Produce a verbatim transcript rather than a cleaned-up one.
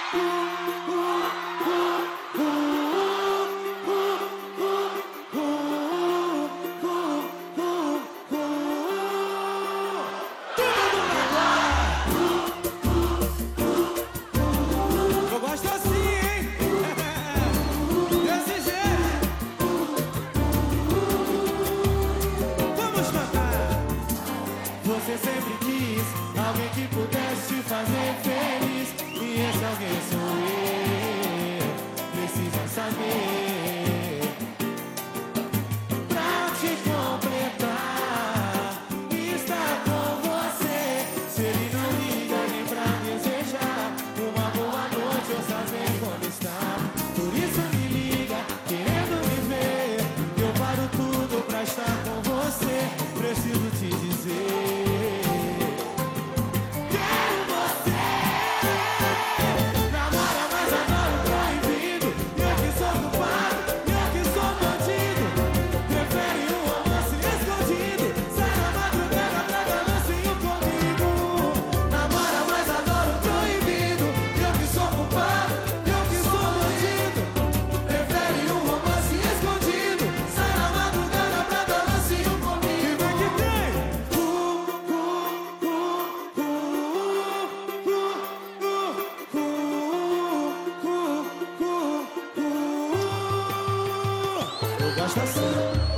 Eu gosto assim, hein? Desse jeito. Vamos cantar. Você sempre quis alguém que pudesse te fazer feliz, e esse alguém sou eu. Precisa saber pra te completar e estar com você. Se ele não liga nem pra desejar uma boa noite ou saber como está, por isso me liga querendo me ver. Eu paro tudo pra estar com você. Preciso te dizer, quero você. Namora, mas adoro proibido. Eu que sou culpado, eu que sou bandido. Prefere um romance escondido. Sai na madrugada pra dar lancinho comigo. Namora, mas adoro proibido. Eu que sou culpado, eu que sou bandido. Prefere um romance escondido. Sai na madrugada pra dar lancinho comigo. Que vem que tem. Uh, uh, uh, uh, uh, uh, uh, uh, uh, uh, uh. Eu gosto assim.